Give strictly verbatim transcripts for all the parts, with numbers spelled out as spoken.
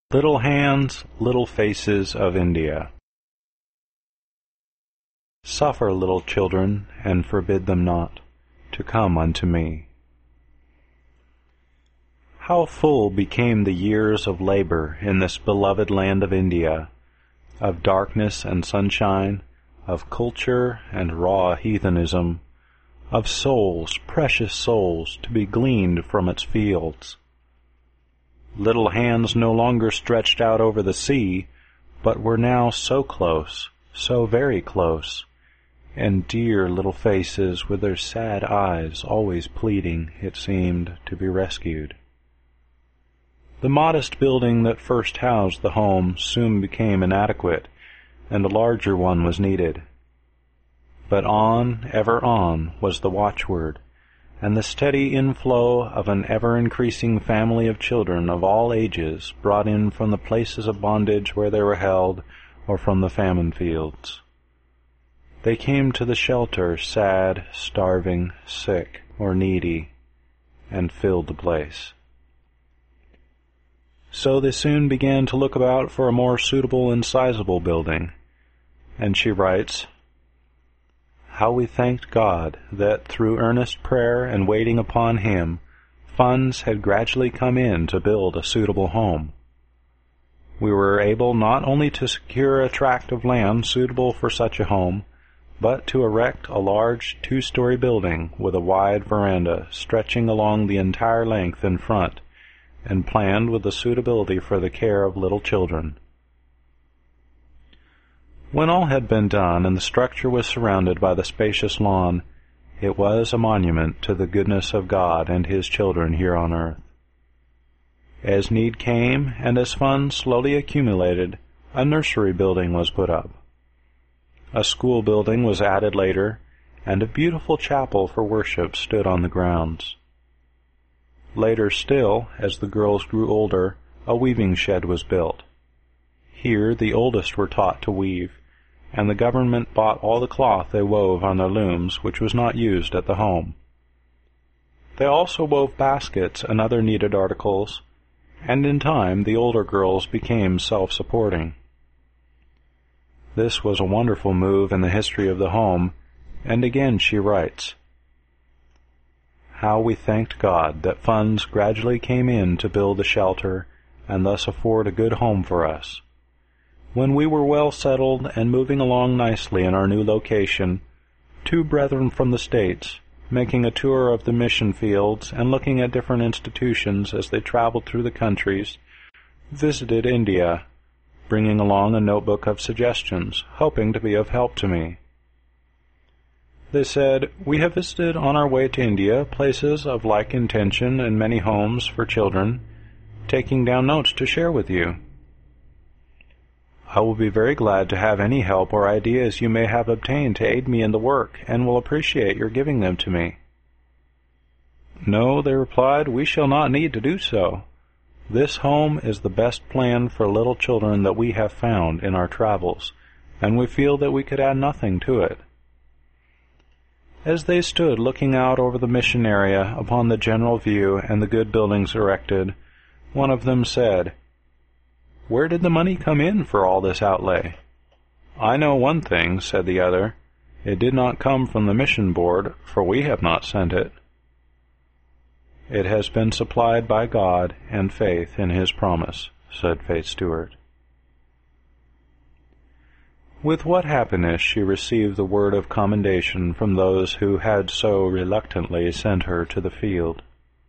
Little hands, little faces of India. Suffer little children, and forbid them not, to come unto me. How full became the years of labor in this beloved land of India, of darkness and sunshine, of culture and raw heathenism, of souls, precious souls, to be gleaned from its fields. Little hands no longer stretched out over the sea, but were now so close, so very close, and dear little faces with their sad eyes always pleading, it seemed, to be rescued. The modest building that first housed the home soon became inadequate, and a larger one was needed. But on, ever on, was the watchword, and the steady inflow of an ever-increasing family of children of all ages brought in from the places of bondage where they were held, or from the famine fields. They came to the shelter sad, starving, sick, or needy, and filled the place. So they soon began to look about for a more suitable and sizable building, and she writes, "How we thanked God that, through earnest prayer and waiting upon Him, funds had gradually come in to build a suitable home. We were able not only to secure a tract of land suitable for such a home, but to erect a large two-story building with a wide veranda stretching along the entire length in front, and planned with the suitability for the care of little children." When all had been done and the structure was surrounded by the spacious lawn, it was a monument to the goodness of God and His children here on earth. As need came, and as funds slowly accumulated, a nursery building was put up. A school building was added later, and a beautiful chapel for worship stood on the grounds. Later still, as the girls grew older, a weaving shed was built. Here the oldest were taught to weave, and the government bought all the cloth they wove on their looms, which was not used at the home. They also wove baskets and other needed articles, and in time the older girls became self-supporting. This was a wonderful move in the history of the home, and again she writes, "How we thanked God that funds gradually came in to build a shelter and thus afford a good home for us. When we were well settled and moving along nicely in our new location, two brethren from the States, making a tour of the mission fields and looking at different institutions as they traveled through the countries, visited India, bringing along a notebook of suggestions, hoping to be of help to me. They said, 'We have visited on our way to India places of like intention and many homes for children, taking down notes to share with you. I will be very glad to have any help or ideas you may have obtained to aid me in the work, and will appreciate your giving them to me.' 'No,' they replied, 'we shall not need to do so. This home is the best plan for little children that we have found in our travels, and we feel that we could add nothing to it.' As they stood looking out over the mission area upon the general view and the good buildings erected, one of them said, 'Where did the money come in for all this outlay?' 'I know one thing,' said the other. 'It did not come from the mission board, for we have not sent it. It has been supplied by God and faith in His promise,' said Faith Stewart. With what happiness she received the word of commendation from those who had so reluctantly sent her to the field.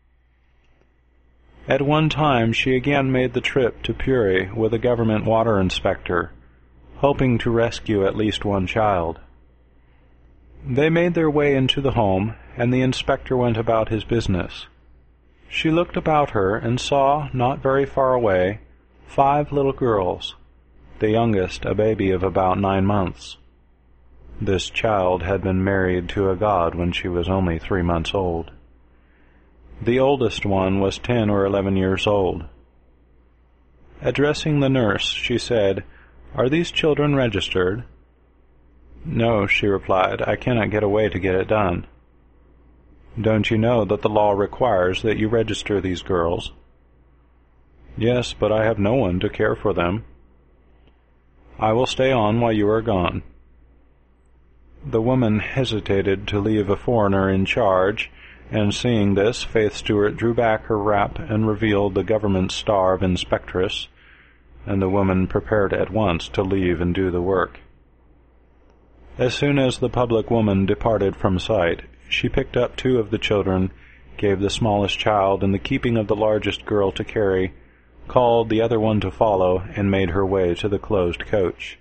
At one time she again made the trip to Puri with a government water inspector, hoping to rescue at least one child. They made their way into the home, and the inspector went about his business. She looked about her and saw, not very far away, five little girls, the youngest a baby of about nine months. This child had been married to a god when she was only three months old. The oldest one was ten or eleven years old. Addressing the nurse, she said, 'Are these children registered?' 'No,' she replied, 'I cannot get away to get it done.' 'Don't you know that the law requires that you register these girls?' "Yes, but I have no one to care for them." "I will stay on while you are gone." The woman hesitated to leave a foreigner in charge, and seeing this, Faith Stewart drew back her wrap and revealed the government star of inspectress, and the woman prepared at once to leave and do the work. As soon as the public woman departed from sight, she picked up two of the children, gave the smallest child in the keeping of the largest girl to carry, called the other one to follow, and made her way to the closed coach.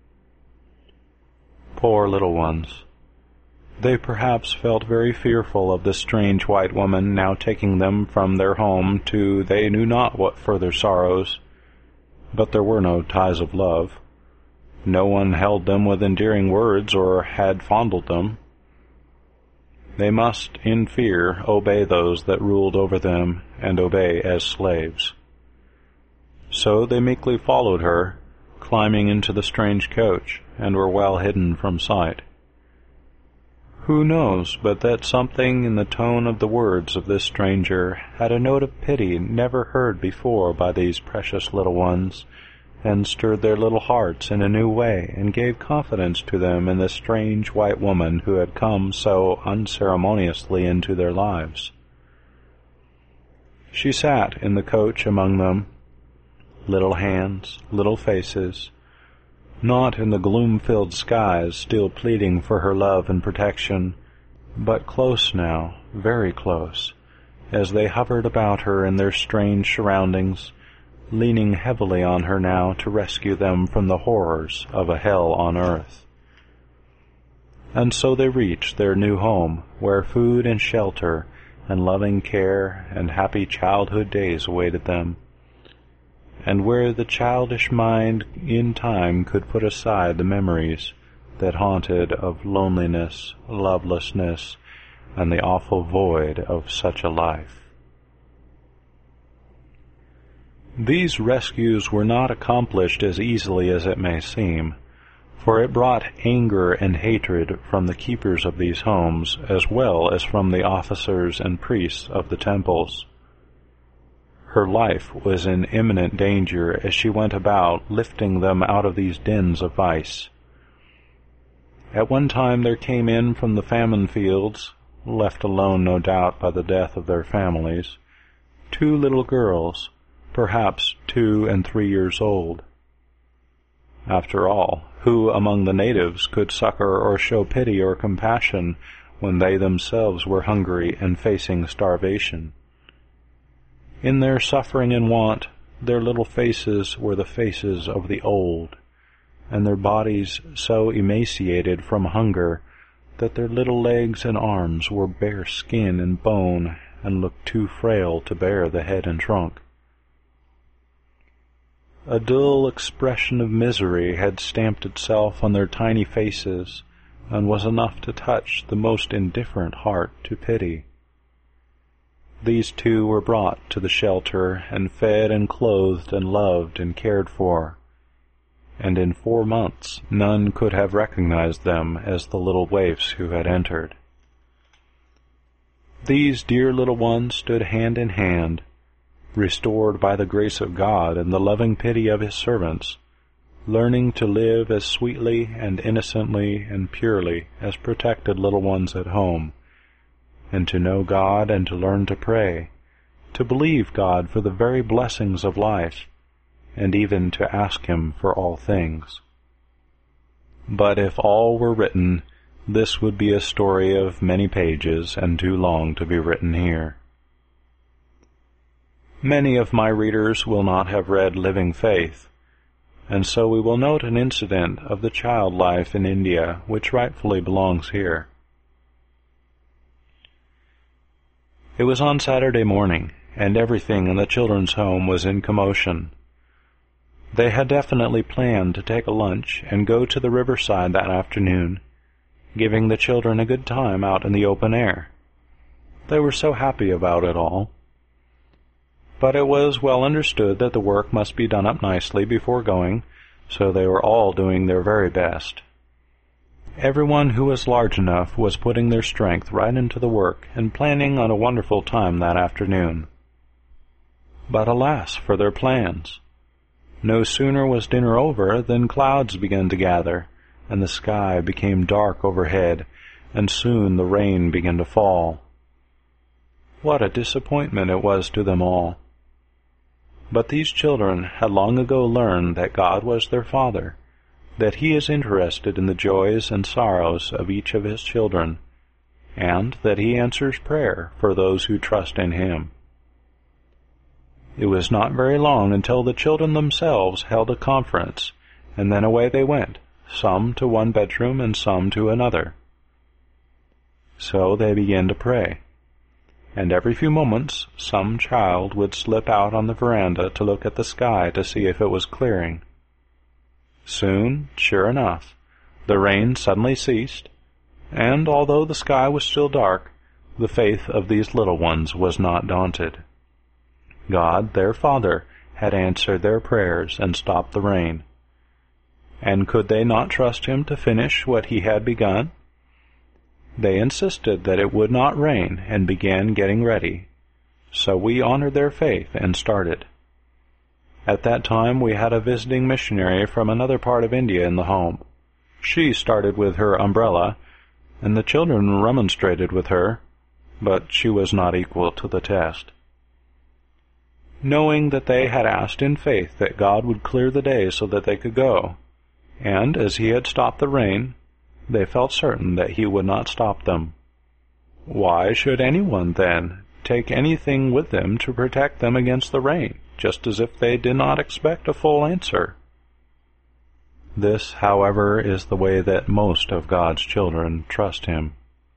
Poor little ones! They perhaps felt very fearful of this strange white woman now taking them from their home to they knew not what further sorrows. But there were no ties of love. No one held them with endearing words or had fondled them. They must, in fear, obey those that ruled over them, and obey as slaves. So they meekly followed her, climbing into the strange coach, and were well hidden from sight. Who knows but that something in the tone of the words of this stranger had a note of pity never heard before by these precious little ones, and stirred their little hearts in a new way, and gave confidence to them in the strange white woman who had come so unceremoniously into their lives. She sat in the coach among them, little hands, little faces, not in the gloom-filled skies still pleading for her love and protection, but close now, very close, as they hovered about her in their strange surroundings, leaning heavily on her now to rescue them from the horrors of a hell on earth. And so they reached their new home, where food and shelter and loving care and happy childhood days awaited them, and where the childish mind in time could put aside the memories that haunted of loneliness, lovelessness, and the awful void of such a life. These rescues were not accomplished as easily as it may seem, for it brought anger and hatred from the keepers of these homes, as well as from the officers and priests of the temples. Her life was in imminent danger as she went about lifting them out of these dens of vice. At one time there came in from the famine fields, left alone no doubt by the death of their families, two little girls, perhaps two and three years old. After all, who among the natives could succor or show pity or compassion when they themselves were hungry and facing starvation? In their suffering and want, their little faces were the faces of the old, and their bodies so emaciated from hunger that their little legs and arms were bare skin and bone and looked too frail to bear the head and trunk. A dull expression of misery had stamped itself on their tiny faces, and was enough to touch the most indifferent heart to pity. These two were brought to the shelter, and fed and clothed and loved and cared for, and in four months none could have recognized them as the little waifs who had entered. These dear little ones stood hand in hand, restored by the grace of God and the loving pity of His servants, learning to live as sweetly and innocently and purely as protected little ones at home, and to know God and to learn to pray, to believe God for the very blessings of life, and even to ask Him for all things. But if all were written, this would be a story of many pages and too long to be written here. Many of my readers will not have read Living Faith, and so we will note an incident of the child life in India which rightfully belongs here. It was on Saturday morning, and everything in the children's home was in commotion. They had definitely planned to take a lunch and go to the riverside that afternoon, giving the children a good time out in the open air. They were so happy about it all. But it was well understood that the work must be done up nicely before going, so they were all doing their very best. Everyone who was large enough was putting their strength right into the work and planning on a wonderful time that afternoon. But alas for their plans! No sooner was dinner over than clouds began to gather, and the sky became dark overhead, and soon the rain began to fall. What a disappointment it was to them all! But these children had long ago learned that God was their Father, that He is interested in the joys and sorrows of each of His children, and that He answers prayer for those who trust in Him. It was not very long until the children themselves held a conference, and then away they went, some to one bedroom and some to another. So they began to pray, and every few moments some child would slip out on the veranda to look at the sky to see if it was clearing. Soon, sure enough, the rain suddenly ceased, and although the sky was still dark, the faith of these little ones was not daunted. God, their Father, had answered their prayers and stopped the rain. And could they not trust Him to finish what He had begun? They insisted that it would not rain and began getting ready. So we honored their faith and started. At that time we had a visiting missionary from another part of India in the home. She started with her umbrella, and the children remonstrated with her, but she was not equal to the test. Knowing that they had asked in faith that God would clear the day so that they could go, and as He had stopped the rain, they felt certain that He would not stop them. Why should anyone, then, take anything with them to protect them against the rain, just as if they did not expect a full answer? This, however, is the way that most of God's children trust Him.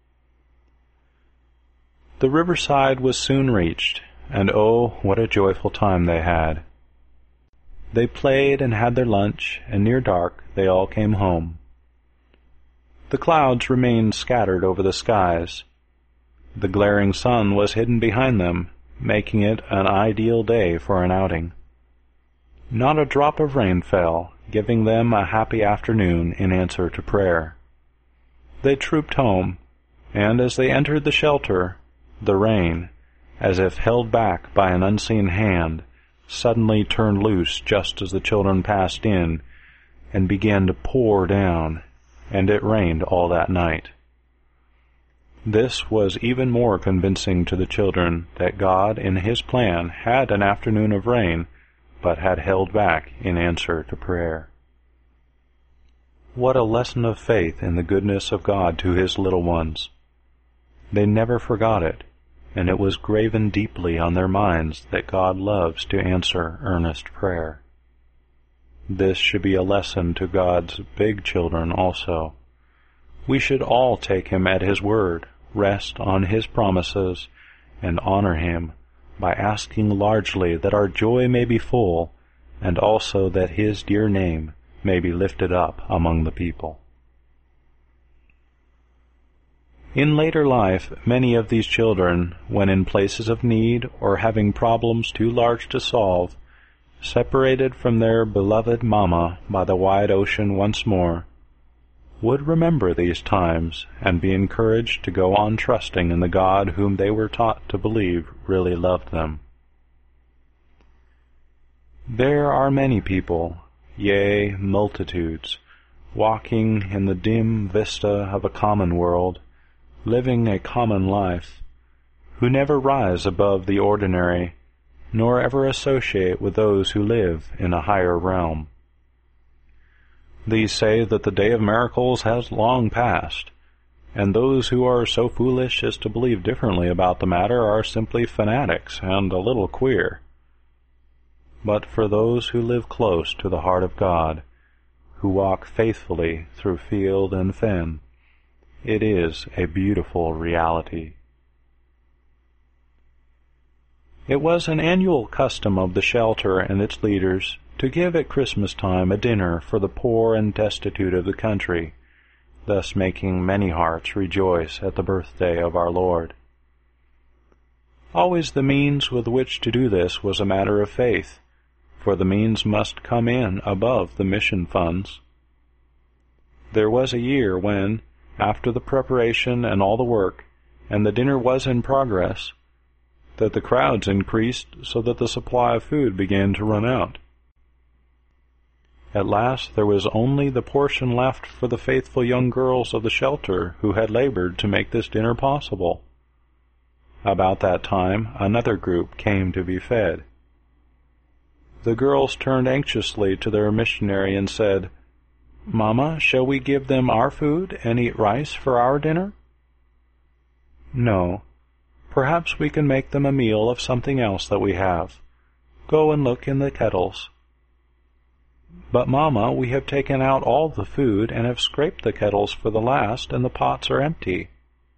The riverside was soon reached, and oh, what a joyful time they had. They played and had their lunch, and near dark they all came home. The clouds remained scattered over the skies. The glaring sun was hidden behind them, making it an ideal day for an outing. Not a drop of rain fell, giving them a happy afternoon in answer to prayer. They trooped home, and as they entered the shelter, the rain, as if held back by an unseen hand, suddenly turned loose just as the children passed in, and began to pour down, and it rained all that night. This was even more convincing to the children that God, in His plan, had an afternoon of rain, but had held back in answer to prayer. What a lesson of faith in the goodness of God to His little ones! They never forgot it, and it was graven deeply on their minds that God loves to answer earnest prayer. This should be a lesson to God's big children also. We should all take Him at His word, rest on His promises, and honor Him by asking largely that our joy may be full, and also that His dear name may be lifted up among the people. In later life, many of these children, when in places of need or having problems too large to solve, separated from their beloved Mama by the wide ocean once more, would remember these times and be encouraged to go on trusting in the God whom they were taught to believe really loved them. There are many people, yea, multitudes, walking in the dim vista of a common world, living a common life, who never rise above the ordinary, nor ever associate with those who live in a higher realm. These say that the day of miracles has long passed, and those who are so foolish as to believe differently about the matter are simply fanatics and a little queer. But for those who live close to the heart of God, who walk faithfully through field and fen, it is a beautiful reality. It was an annual custom of the shelter and its leaders to give at Christmas time a dinner for the poor and destitute of the country, thus making many hearts rejoice at the birthday of our Lord. Always the means with which to do this was a matter of faith, for the means must come in above the mission funds. There was a year when, after the preparation and all the work, and the dinner was in progress, that the crowds increased so that the supply of food began to run out. At last there was only the portion left for the faithful young girls of the shelter who had labored to make this dinner possible. About that time another group came to be fed. The girls turned anxiously to their missionary and said, "Mama, shall we give them our food and eat rice for our dinner?" "No. Perhaps we can make them a meal of something else that we have. Go and look in the kettles." "But, Mama, we have taken out all the food and have scraped the kettles for the last, and the pots are empty."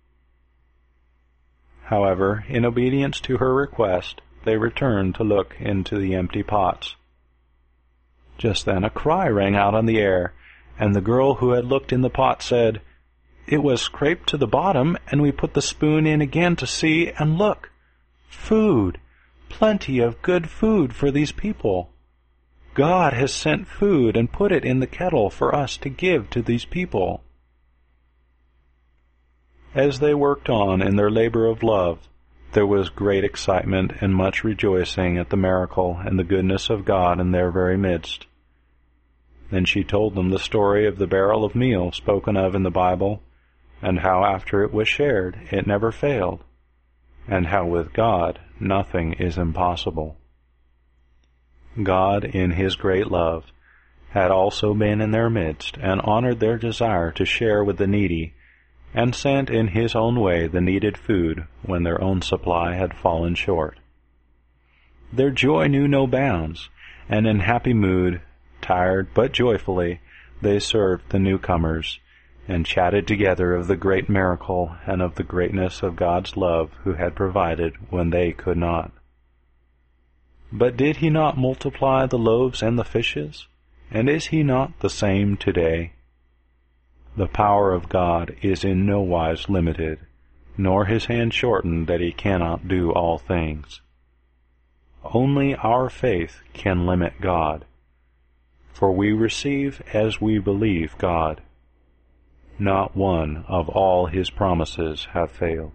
However, in obedience to her request, they returned to look into the empty pots. Just then a cry rang out on the air, and the girl who had looked in the pot said, "It was scraped to the bottom, and we put the spoon in again to see, and look! Food! Plenty of good food for these people! God has sent food and put it in the kettle for us to give to these people." As they worked on in their labor of love, there was great excitement and much rejoicing at the miracle and the goodness of God in their very midst. Then she told them the story of the barrel of meal spoken of in the Bible, and how after it was shared it never failed, and how with God nothing is impossible. God, in His great love, had also been in their midst and honored their desire to share with the needy, and sent in His own way the needed food when their own supply had fallen short. Their joy knew no bounds, and in happy mood, tired but joyfully, they served the newcomers, and chatted together of the great miracle and of the greatness of God's love who had provided when they could not. But did He not multiply the loaves and the fishes? And is He not the same today? The power of God is in no wise limited, nor His hand shortened that He cannot do all things. Only our faith can limit God, for we receive as we believe God. Not one of all His promises have failed.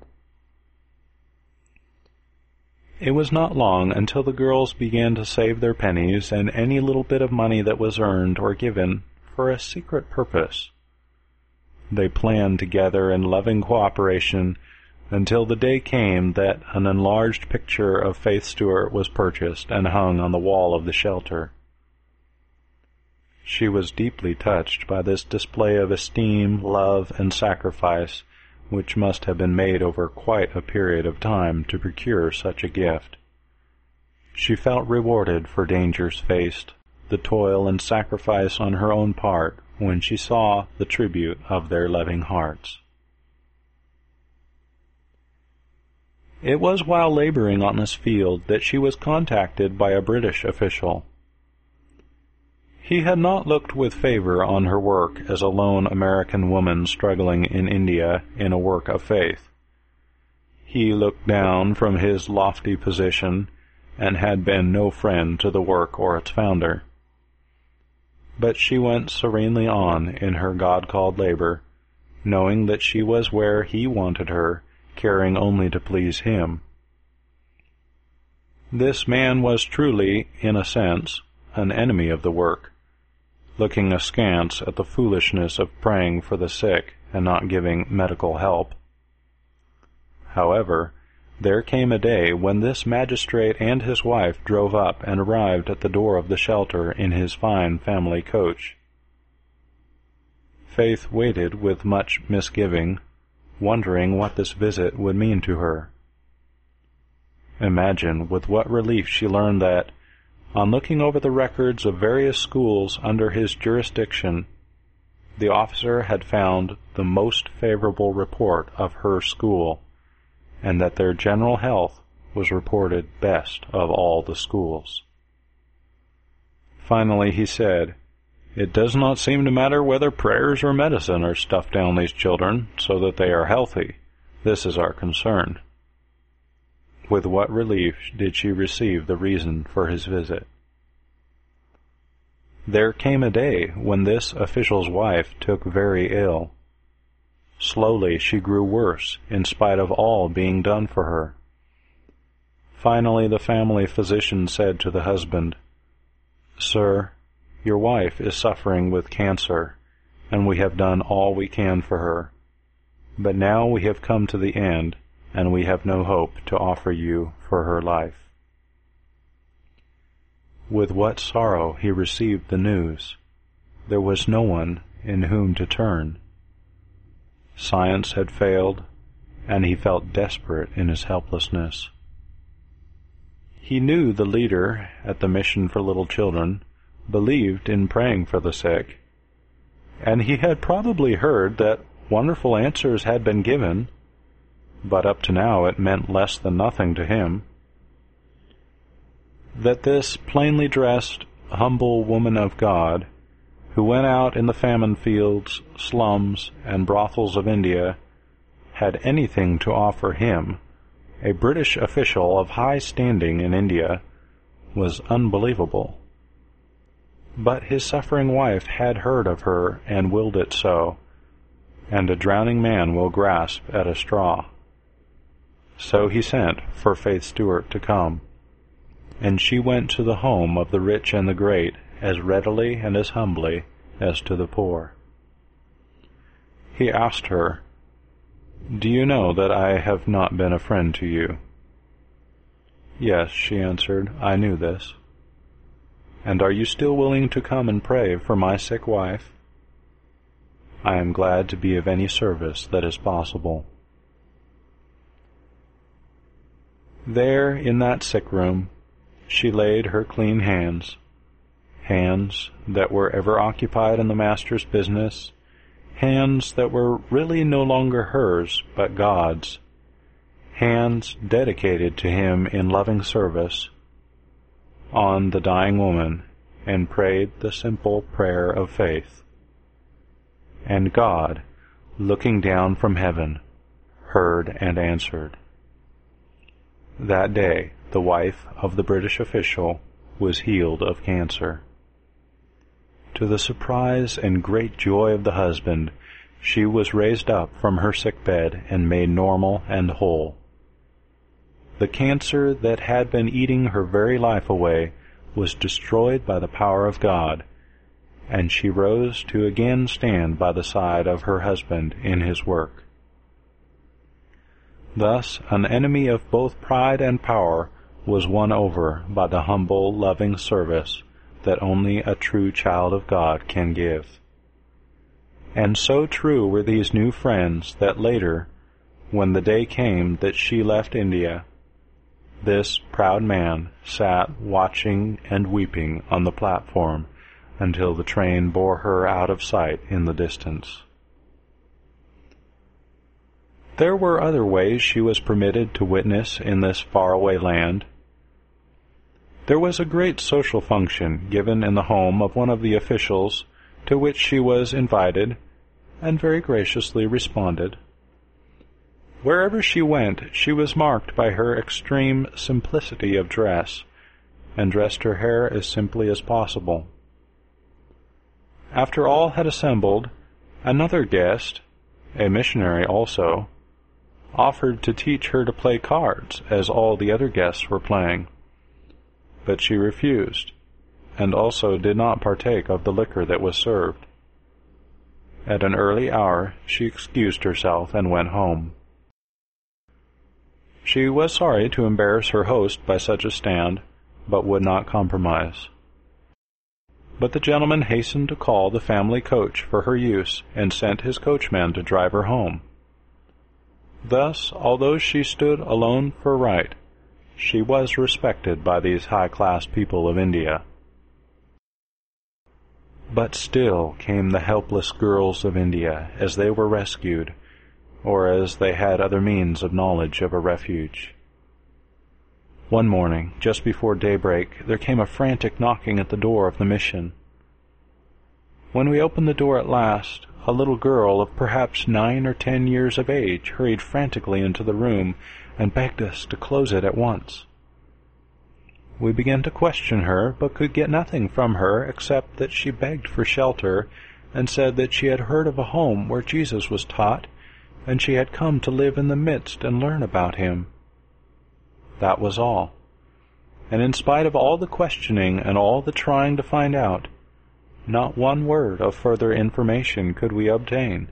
It was not long until the girls began to save their pennies and any little bit of money that was earned or given for a secret purpose. They planned together in loving cooperation until the day came that an enlarged picture of Faith Stewart was purchased and hung on the wall of the shelter. She was deeply touched by this display of esteem, love, and sacrifice, which must have been made over quite a period of time to procure such a gift. She felt rewarded for dangers faced, the toil and sacrifice on her own part, when she saw the tribute of their loving hearts. It was while laboring on this field that she was contacted by a British official. He had not looked with favor on her work as a lone American woman struggling in India in a work of faith. He looked down from his lofty position and had been no friend to the work or its founder. But she went serenely on in her God-called labor, knowing that she was where He wanted her, caring only to please Him. This man was truly, in a sense, an enemy of the work, looking askance at the foolishness of praying for the sick and not giving medical help. However, there came a day when this magistrate and his wife drove up and arrived at the door of the shelter in his fine family coach. Faith waited with much misgiving, wondering what this visit would mean to her. Imagine with what relief she learned that, on looking over the records of various schools under his jurisdiction, the officer had found the most favorable report of her school, and that their general health was reported best of all the schools. Finally he said, "It does not seem to matter whether prayers or medicine are stuffed down these children so that they are healthy. This is our concern." With what relief did she receive the reason for his visit. There came a day when this official's wife took very ill. Slowly she grew worse, in spite of all being done for her. Finally the family physician said to the husband, "Sir, your wife is suffering with cancer, and we have done all we can for her. But now we have come to the end, and we have no hope to offer you for her life." With what sorrow he received the news! There was no one in whom to turn. Science had failed, and he felt desperate in his helplessness. He knew the leader at the Mission for Little Children believed in praying for the sick, and he had probably heard that wonderful answers had been given, but up to now it meant less than nothing to him. That this plainly dressed, humble woman of God, who went out in the famine fields, slums, and brothels of India, had anything to offer him, a British official of high standing in India, was unbelievable. But his suffering wife had heard of her and willed it so, and a drowning man will grasp at a straw. So he sent for Faith Stewart to come, and she went to the home of the rich and the great as readily and as humbly as to the poor. He asked her, "Do you know that I have not been a friend to you?" "Yes," she answered, "I knew this." "And are you still willing to come and pray for my sick wife?" "I am glad to be of any service that is possible." There in that sick room she laid her clean hands, hands that were ever occupied in the Master's business, hands that were really no longer hers but God's, hands dedicated to Him in loving service, on the dying woman, and prayed the simple prayer of faith. And God, looking down from heaven, heard and answered. That day the wife of the British official was healed of cancer. To the surprise and great joy of the husband, she was raised up from her sick bed and made normal and whole. The cancer that had been eating her very life away was destroyed by the power of God, and she rose to again stand by the side of her husband in his work. Thus, an enemy of both pride and power was won over by the humble, loving service that only a true child of God can give. And so true were these new friends that later, when the day came that she left India, this proud man sat watching and weeping on the platform until the train bore her out of sight in the distance. There were other ways she was permitted to witness in this faraway land. There was a great social function given in the home of one of the officials, to which she was invited, and very graciously responded. Wherever she went, she was marked by her extreme simplicity of dress, and dressed her hair as simply as possible. After all had assembled, another guest, a missionary also, offered to teach her to play cards, as all the other guests were playing. But she refused, and also did not partake of the liquor that was served. At an early hour she excused herself and went home. She was sorry to embarrass her host by such a stand, but would not compromise. But the gentleman hastened to call the family coach for her use, and sent his coachman to drive her home. Thus, although she stood alone for right, she was respected by these high-class people of India. But still came the helpless girls of India as they were rescued, or as they had other means of knowledge of a refuge. One morning, just before daybreak, there came a frantic knocking at the door of the mission. When we opened the door at last, a little girl of perhaps nine or ten years of age hurried frantically into the room and begged us to close it at once. We began to question her, but could get nothing from her except that she begged for shelter and said that she had heard of a home where Jesus was taught, and she had come to live in the midst and learn about him. That was all. And in spite of all the questioning and all the trying to find out, not one word of further information could we obtain.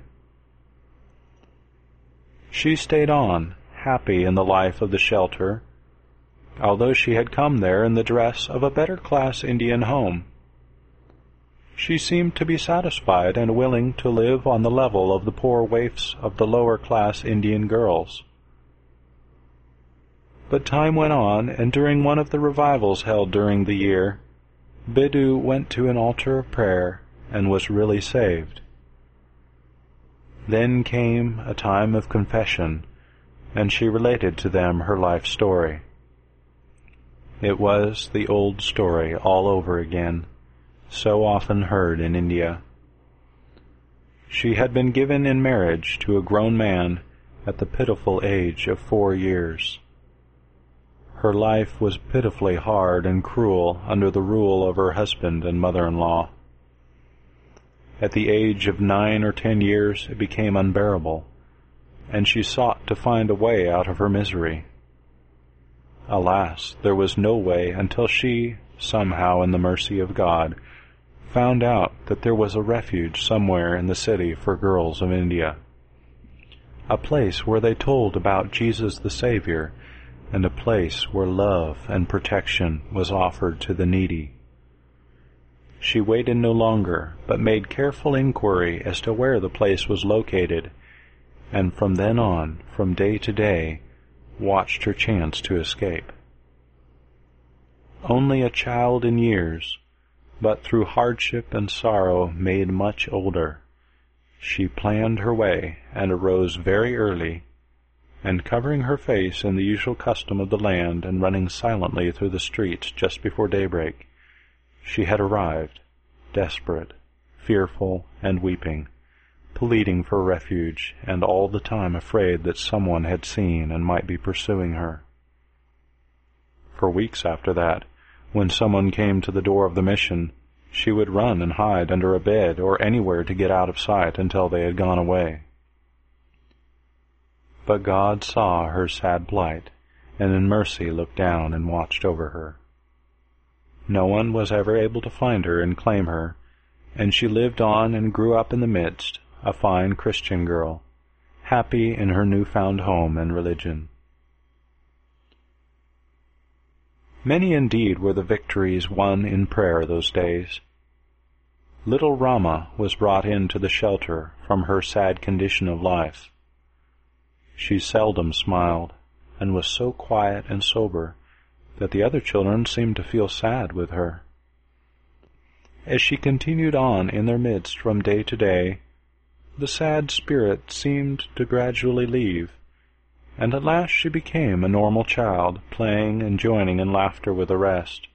She stayed on, happy in the life of the shelter, although she had come there in the dress of a better-class Indian home. She seemed to be satisfied and willing to live on the level of the poor waifs of the lower-class Indian girls. But time went on, and during one of the revivals held during the year, Biddu went to an altar of prayer and was really saved. Then came a time of confession, and she related to them her life story. It was the old story all over again, so often heard in India. She had been given in marriage to a grown man at the pitiful age of four years. Her life was pitifully hard and cruel under the rule of her husband and mother-in-law. At the age of nine or ten years it became unbearable, and she sought to find a way out of her misery. Alas, there was no way until she, somehow in the mercy of God, found out that there was a refuge somewhere in the city for girls of India, a place where they told about Jesus the Savior, and a place where love and protection was offered to the needy. She waited no longer, but made careful inquiry as to where the place was located, and from then on, from day to day, watched her chance to escape. Only a child in years, but through hardship and sorrow made much older, she planned her way and arose very early, and covering her face in the usual custom of the land and running silently through the streets just before daybreak, she had arrived, desperate, fearful, and weeping, pleading for refuge, and all the time afraid that someone had seen and might be pursuing her. For weeks after that, when someone came to the door of the mission, she would run and hide under a bed or anywhere to get out of sight until they had gone away. But God saw her sad plight, and in mercy looked down and watched over her. No one was ever able to find her and claim her, and she lived on and grew up in the midst, a fine Christian girl, happy in her new-found home and religion. Many indeed were the victories won in prayer those days. Little Rama was brought into the shelter from her sad condition of life. She seldom smiled, and was so quiet and sober that the other children seemed to feel sad with her. As she continued on in their midst from day to day, the sad spirit seemed to gradually leave, and at last she became a normal child, playing and joining in laughter with the rest.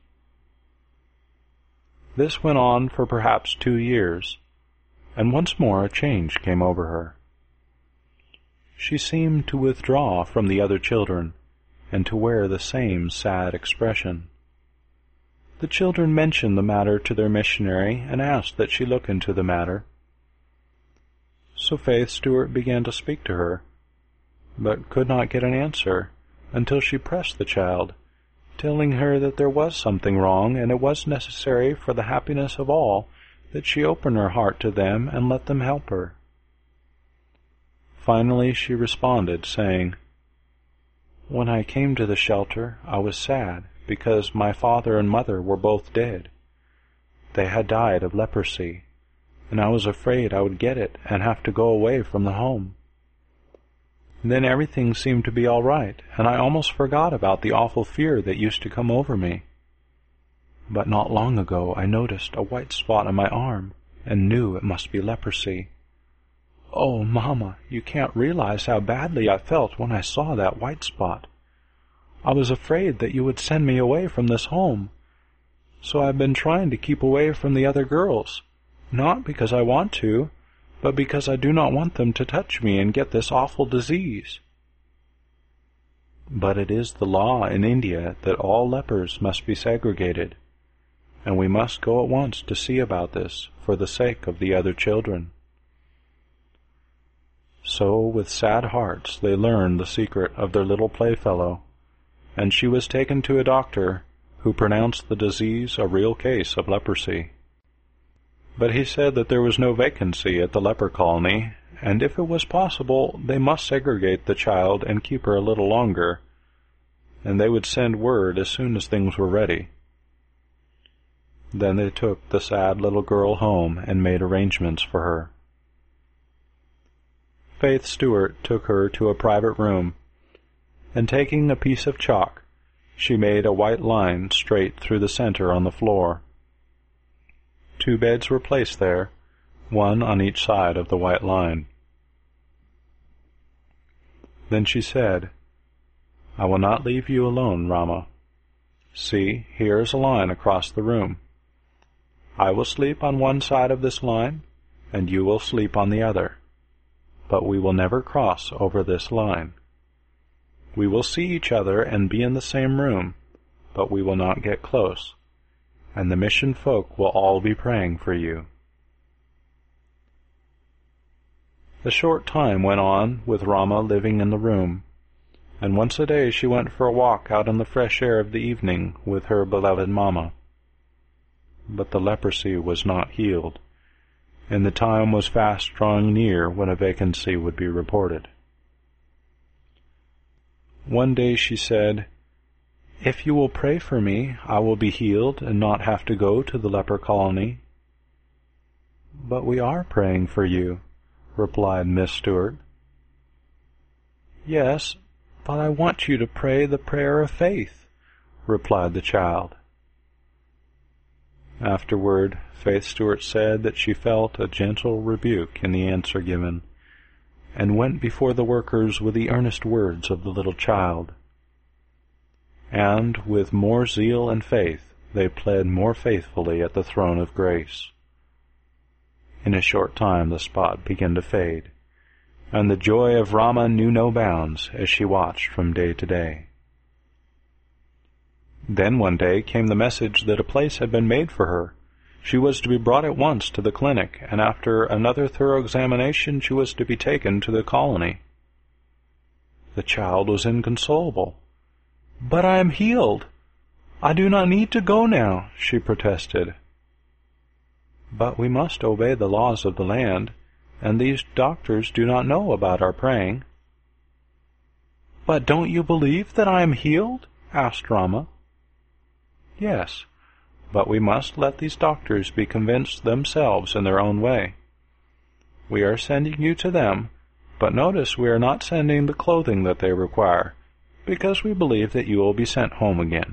This went on for perhaps two years, and once more a change came over her. She seemed to withdraw from the other children, and to wear the same sad expression. The children mentioned the matter to their missionary, and asked that she look into the matter. So Faith Stewart began to speak to her, but could not get an answer, until she pressed the child, telling her that there was something wrong, and it was necessary for the happiness of all that she open her heart to them and let them help her. Finally she responded, saying, "When I came to the shelter, I was sad, because my father and mother were both dead. They had died of leprosy, and I was afraid I would get it and have to go away from the home. Then everything seemed to be all right, and I almost forgot about the awful fear that used to come over me. But not long ago I noticed a white spot on my arm, and knew it must be leprosy. Oh, Mama, you can't realize how badly I felt when I saw that white spot. I was afraid that you would send me away from this home, so I've been trying to keep away from the other girls, not because I want to, but because I do not want them to touch me and get this awful disease." But it is the law in India that all lepers must be segregated, and we must go at once to see about this for the sake of the other children. So with sad hearts they learned the secret of their little playfellow, and she was taken to a doctor who pronounced the disease a real case of leprosy. But he said that there was no vacancy at the leper colony, and if it was possible, they must segregate the child and keep her a little longer, and they would send word as soon as things were ready. Then they took the sad little girl home and made arrangements for her. Faith Stewart took her to a private room, and taking a piece of chalk, she made a white line straight through the center on the floor. Two beds were placed there, one on each side of the white line. Then she said, "I will not leave you alone, Rama. See, here is a line across the room. I will sleep on one side of this line, and you will sleep on the other. But we will never cross over this line. We will see each other and be in the same room, but we will not get close, and the mission folk will all be praying for you." A short time went on with Rama living in the room, and once a day she went for a walk out in the fresh air of the evening with her beloved Mama. But the leprosy was not healed, and the time was fast drawing near when a vacancy would be reported. One day she said, "If you will pray for me, I will be healed and not have to go to the leper colony." "But we are praying for you," replied Miss Stewart. "Yes, but I want you to pray the prayer of faith," replied the child. Afterward, Faith Stewart said that she felt a gentle rebuke in the answer given, and went before the workers with the earnest words of the little child. And with more zeal and faith they pled more faithfully at the throne of grace. In a short time the spot began to fade, and the joy of Rama knew no bounds as she watched from day to day. Then one day came the message that a place had been made for her. She was to be brought at once to the clinic, and after another thorough examination she was to be taken to the colony. The child was inconsolable. "But I am healed. I do not need to go now," she protested. "But we must obey the laws of the land, and these doctors do not know about our praying." "But don't you believe that I am healed?" asked Rama. "Yes, but we must let these doctors be convinced themselves in their own way. We are sending you to them, but notice we are not sending the clothing that they require, because we believe that you will be sent home again."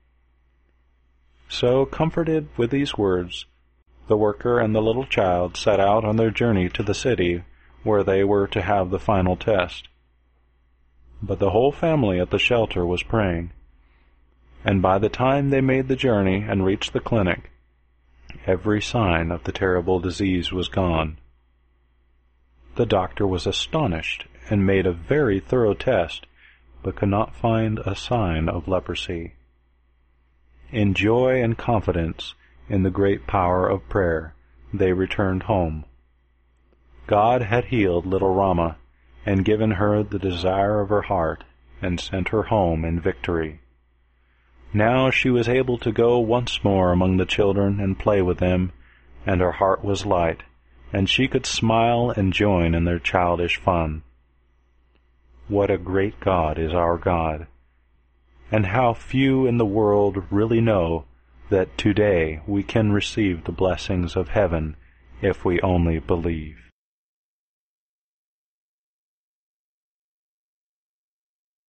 So, comforted with these words, the worker and the little child set out on their journey to the city where they were to have the final test. But the whole family at the shelter was praying, and by the time they made the journey and reached the clinic, every sign of the terrible disease was gone. The doctor was astonished and made a very thorough test, but could not find a sign of leprosy. In joy and confidence in the great power of prayer, they returned home. God had healed little Rama and given her the desire of her heart and sent her home in victory. Now she was able to go once more among the children and play with them, and her heart was light, and she could smile and join in their childish fun. What a great God is our God, and how few in the world really know that today we can receive the blessings of heaven if we only believe.